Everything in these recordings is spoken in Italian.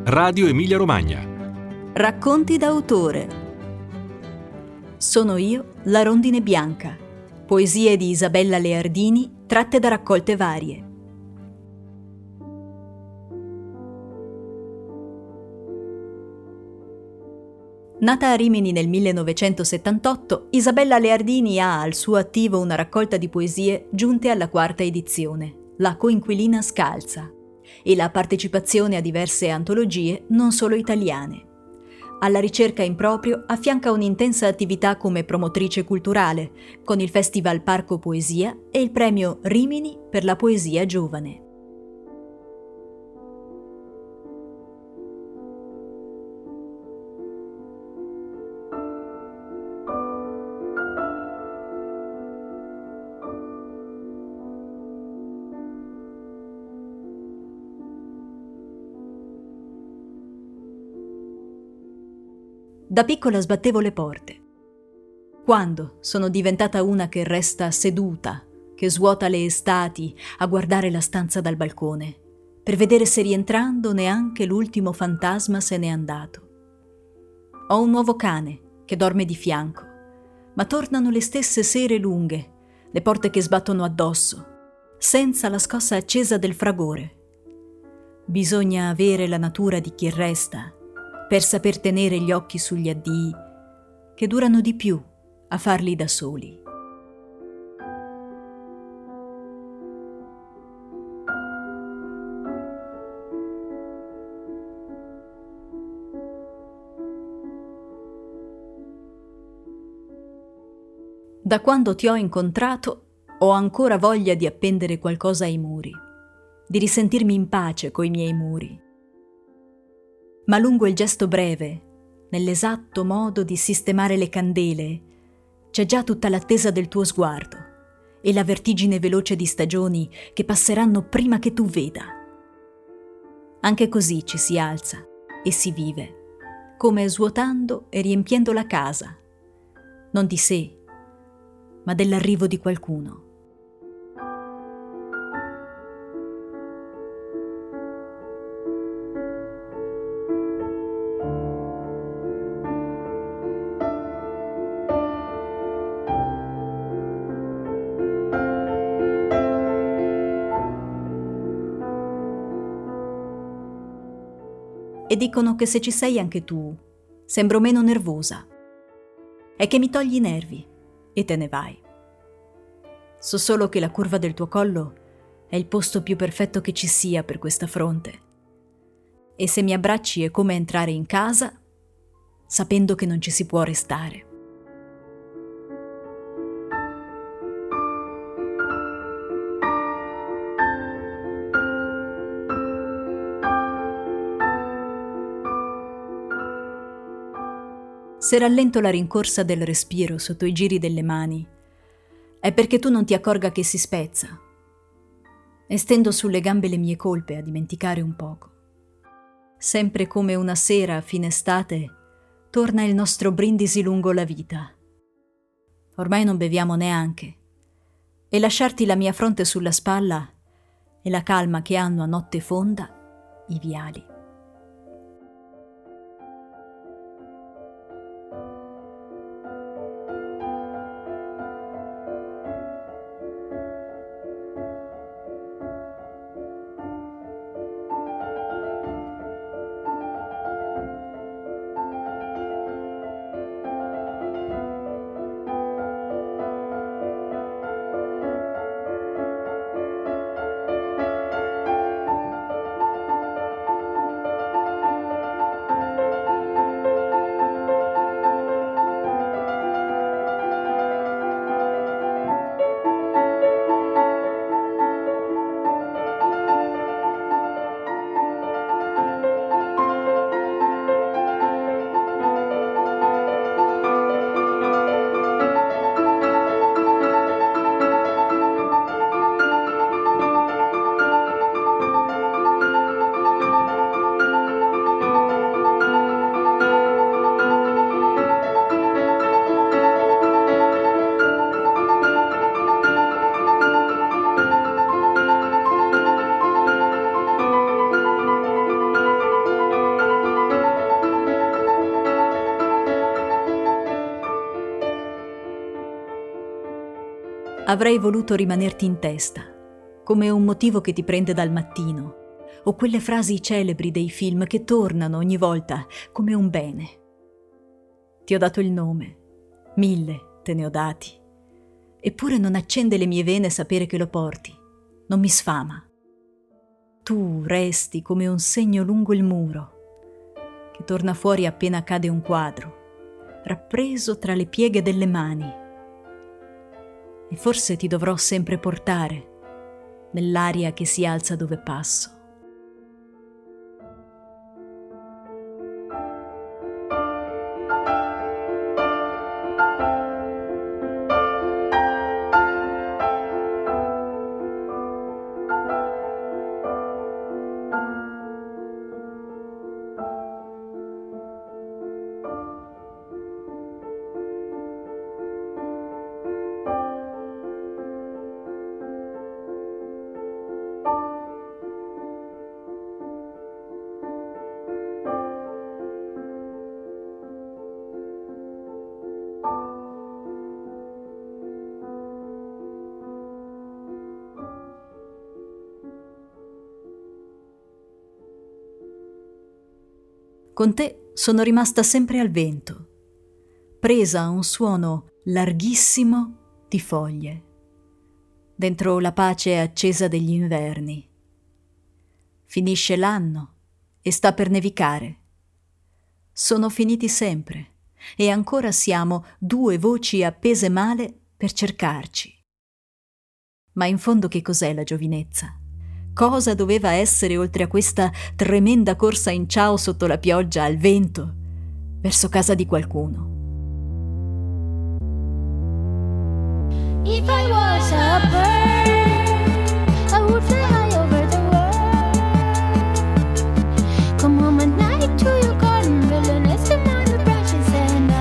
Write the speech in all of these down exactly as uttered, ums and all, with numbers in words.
Radio Emilia Romagna. Racconti d'autore. Sono io, la rondine bianca. Poesie di Isabella Leardini tratte da raccolte varie. Nata a Rimini nel millenovecentosettantotto, Isabella Leardini ha al suo attivo una raccolta di poesie giunte alla quarta edizione, La coinquilina scalza, e la partecipazione a diverse antologie non solo italiane. Alla ricerca in proprio affianca un'intensa attività come promotrice culturale, con il Festival Parco Poesia e il premio Rimini per la poesia giovane. Da piccola sbattevo le porte. Quando sono diventata una che resta seduta, che svuota le estati a guardare la stanza dal balcone, per vedere se rientrando neanche l'ultimo fantasma se n'è andato. Ho un nuovo cane che dorme di fianco, ma tornano le stesse sere lunghe, le porte che sbattono addosso, senza la scossa accesa del fragore. Bisogna avere la natura di chi resta, per saper tenere gli occhi sugli addii, che durano di più a farli da soli. Da quando ti ho incontrato, ho ancora voglia di appendere qualcosa ai muri, di risentirmi in pace coi miei muri. Ma lungo il gesto breve, nell'esatto modo di sistemare le candele, c'è già tutta l'attesa del tuo sguardo e la vertigine veloce di stagioni che passeranno prima che tu veda. Anche così ci si alza e si vive, come svuotando e riempiendo la casa, non di sé, ma dell'arrivo di qualcuno. E dicono che se ci sei anche tu, sembro meno nervosa. È che mi togli i nervi e te ne vai. So solo che la curva del tuo collo è il posto più perfetto che ci sia per questa fronte. E se mi abbracci è come entrare in casa, sapendo che non ci si può restare. Se rallento la rincorsa del respiro sotto i giri delle mani, è perché tu non ti accorga che si spezza. E stendo sulle gambe le mie colpe a dimenticare un poco. Sempre come una sera a fine estate, torna il nostro brindisi lungo la vita. Ormai non beviamo neanche. E lasciarti la mia fronte sulla spalla e la calma che hanno a notte fonda i viali. Avrei voluto rimanerti in testa, come un motivo che ti prende dal mattino, o quelle frasi celebri dei film che tornano ogni volta come un bene. Ti ho dato il nome, mille te ne ho dati, eppure non accende le mie vene sapere che lo porti, non mi sfama. Tu resti come un segno lungo il muro, che torna fuori appena cade un quadro, rappreso tra le pieghe delle mani. E forse ti dovrò sempre portare nell'aria che si alza dove passo. Con te sono rimasta sempre al vento, presa a un suono larghissimo di foglie, dentro la pace accesa degli inverni. Finisce l'anno e sta per nevicare. Sono finiti sempre e ancora siamo due voci appese male per cercarci. Ma in fondo che cos'è la giovinezza? Cosa doveva essere oltre a questa tremenda corsa in ciao sotto la pioggia al vento verso casa di qualcuno? If I was a bird, I would fly high over the world. Come home at night to your garden, build nest among the branches, and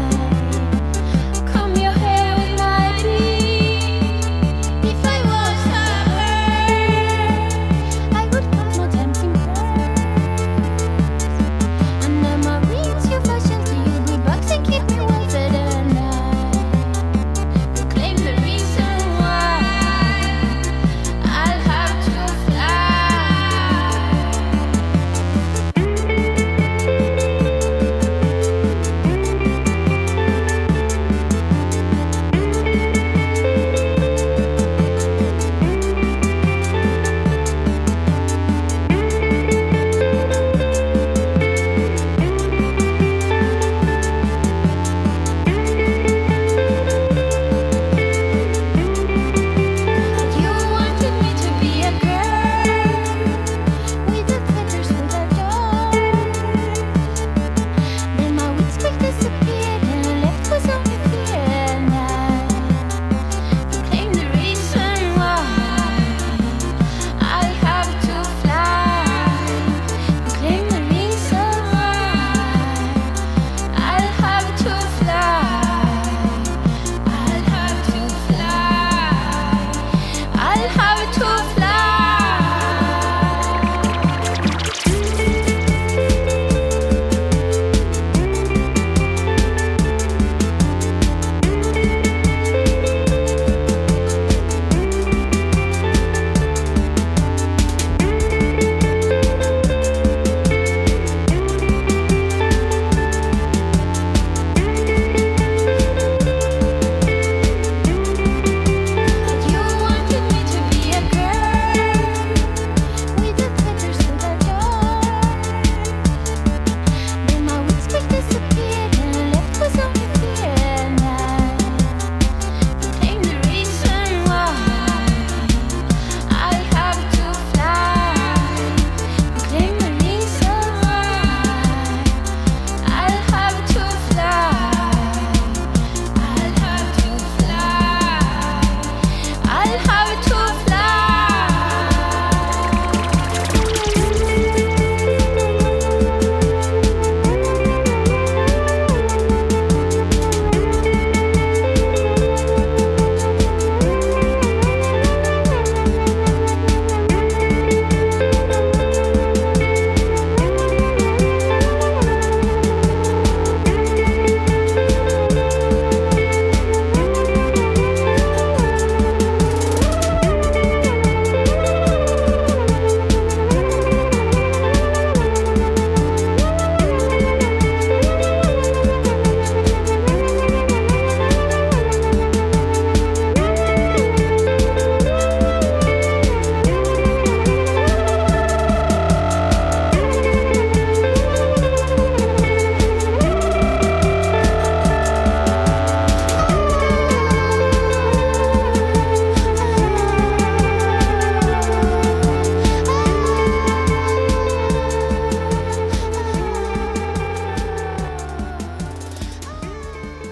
I comb your hair with my beak. If I was a bird, I would have no tempting birds. Under my wings, you fashion to you good bugs and keep me well fed, and I claim the reason why.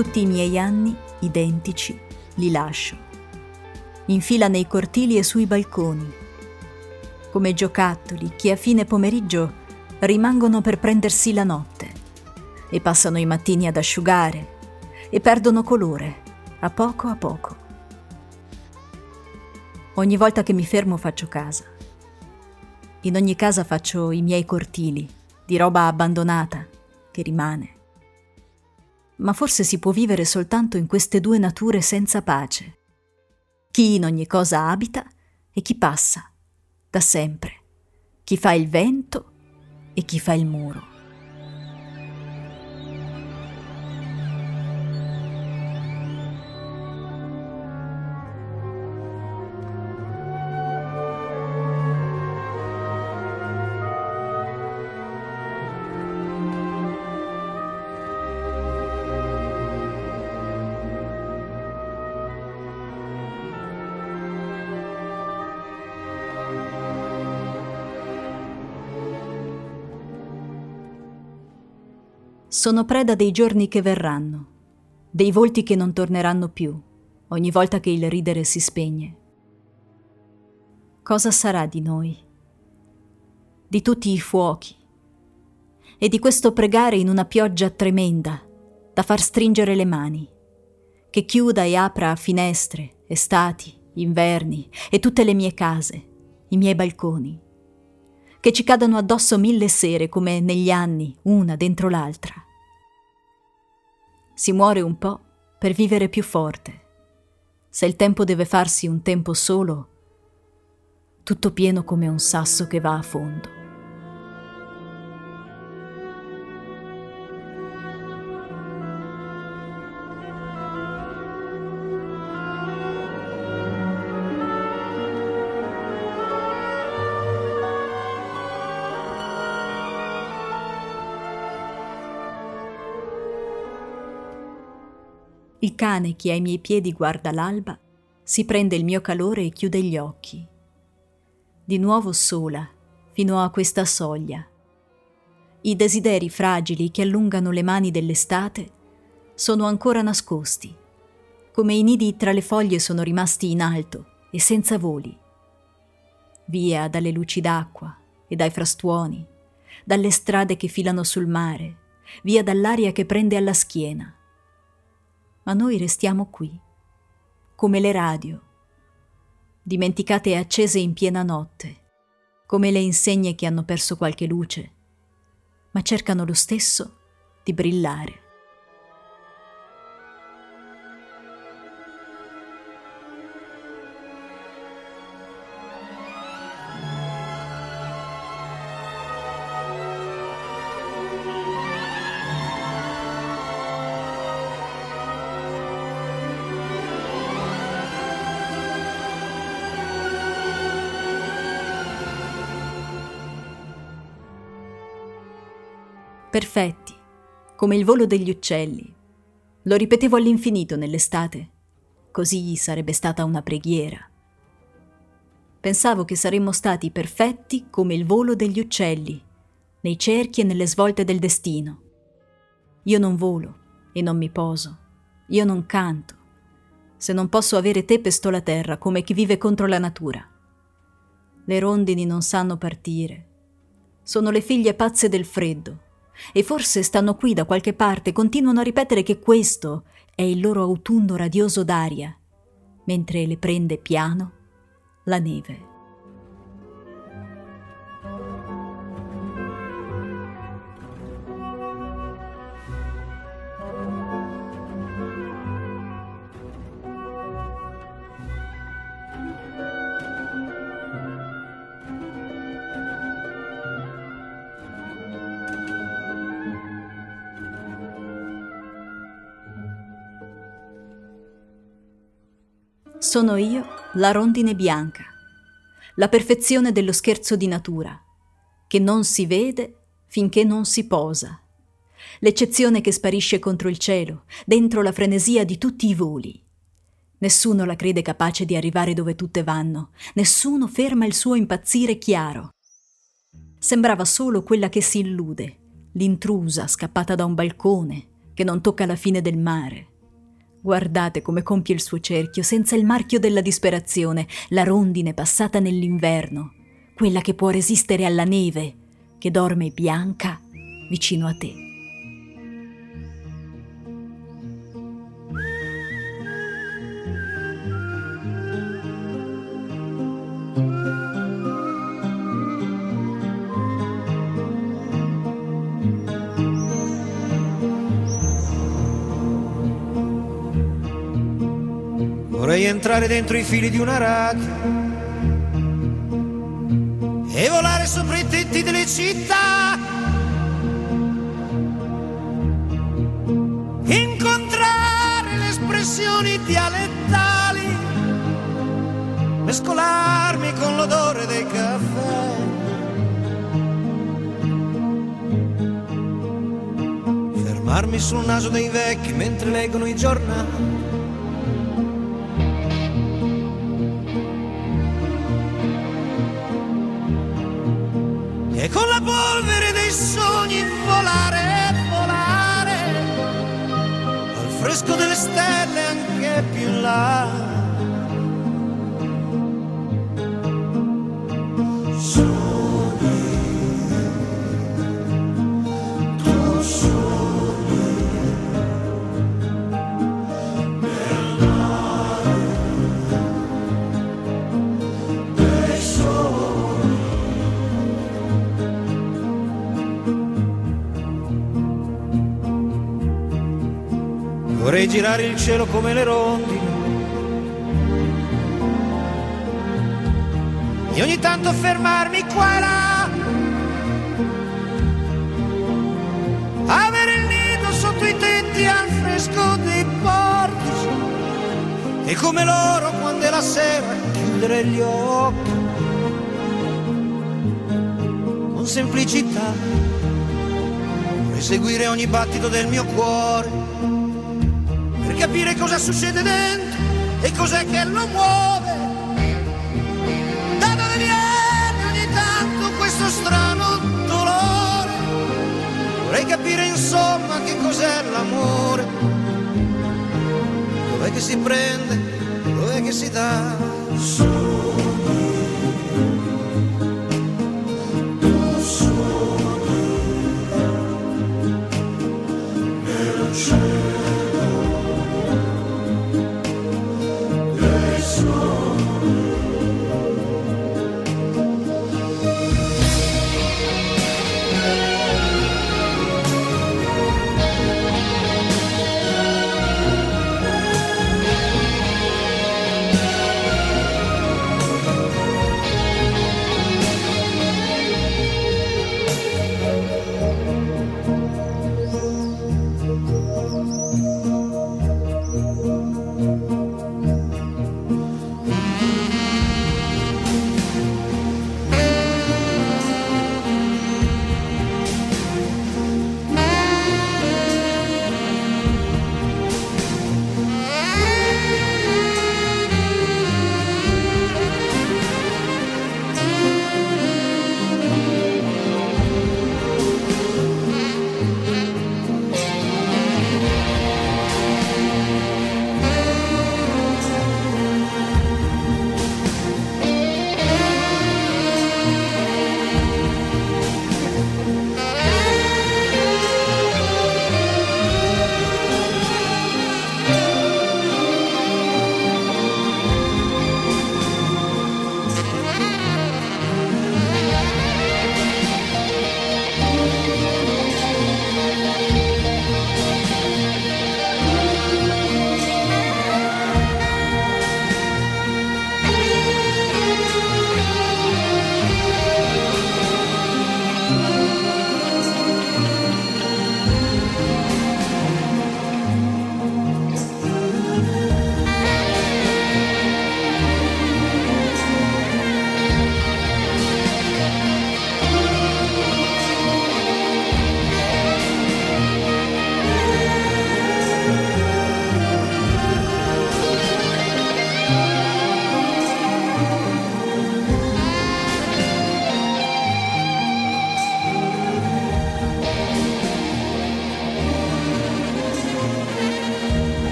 Tutti i miei anni, identici, li lascio. In fila nei cortili e sui balconi, come giocattoli che a fine pomeriggio rimangono per prendersi la notte e passano i mattini ad asciugare e perdono colore a poco a poco. Ogni volta che mi fermo faccio casa. In ogni casa faccio i miei cortili di roba abbandonata che rimane. Ma forse si può vivere soltanto in queste due nature senza pace. Chi in ogni cosa abita e chi passa, da sempre. Chi fa il vento e chi fa il muro. Sono preda dei giorni che verranno, dei volti che non torneranno più, ogni volta che il ridere si spegne. Cosa sarà di noi? Di tutti i fuochi e di questo pregare in una pioggia tremenda da far stringere le mani, che chiuda e apra finestre, estati, inverni e tutte le mie case, i miei balconi, che ci cadano addosso mille sere come negli anni, una dentro l'altra. Si muore un po' per vivere più forte. Se il tempo deve farsi un tempo solo, tutto pieno come un sasso che va a fondo. Il cane che ai miei piedi guarda l'alba si prende il mio calore e chiude gli occhi. Di nuovo sola, fino a questa soglia. I desideri fragili che allungano le mani dell'estate sono ancora nascosti, come i nidi tra le foglie sono rimasti in alto e senza voli. Via dalle luci d'acqua e dai frastuoni, dalle strade che filano sul mare, via dall'aria che prende alla schiena. Ma noi restiamo qui, come le radio, dimenticate e accese in piena notte, come le insegne che hanno perso qualche luce, ma cercano lo stesso di brillare. Perfetti, come il volo degli uccelli. Lo ripetevo all'infinito nell'estate, così sarebbe stata una preghiera. Pensavo che saremmo stati perfetti come il volo degli uccelli, nei cerchi e nelle svolte del destino. Io non volo e non mi poso, io non canto. Se non posso avere te pesto la terra come chi vive contro la natura. Le rondini non sanno partire. Sono le figlie pazze del freddo. E forse stanno qui da qualche parte, continuano a ripetere che questo è il loro autunno radioso d'aria, mentre le prende piano la neve. Sono io la rondine bianca, la perfezione dello scherzo di natura, che non si vede finché non si posa, l'eccezione che sparisce contro il cielo, dentro la frenesia di tutti i voli. Nessuno la crede capace di arrivare dove tutte vanno, nessuno ferma il suo impazzire chiaro. Sembrava solo quella che si illude, l'intrusa scappata da un balcone, che non tocca la fine del mare. Guardate come compie il suo cerchio, senza il marchio della disperazione, la rondine passata nell'inverno, quella che può resistere alla neve, che dorme bianca vicino a te. Vorrei entrare dentro i fili di una radio e volare sopra i tetti delle città, incontrare le espressioni dialettali, mescolarmi con l'odore dei caffè, fermarmi sul naso dei vecchi mentre leggono i giornali, e con la polvere dei sogni volare, volare, al fresco delle stelle anche più in là. Sogni, tu sogni, nell'aria dei sogni. Vorrei girare il cielo come le rondini e ogni tanto fermarmi qua e là, avere il nido sotto i tetti al fresco dei portici e come loro quando è la sera chiudere gli occhi con semplicità, vorrei seguire ogni battito del mio cuore per capire cosa succede dentro e cos'è che lo muove, da dove viene ogni tanto questo strano dolore, vorrei capire insomma che cos'è l'amore, dov'è che si prende, dov'è che si dà. Sogni,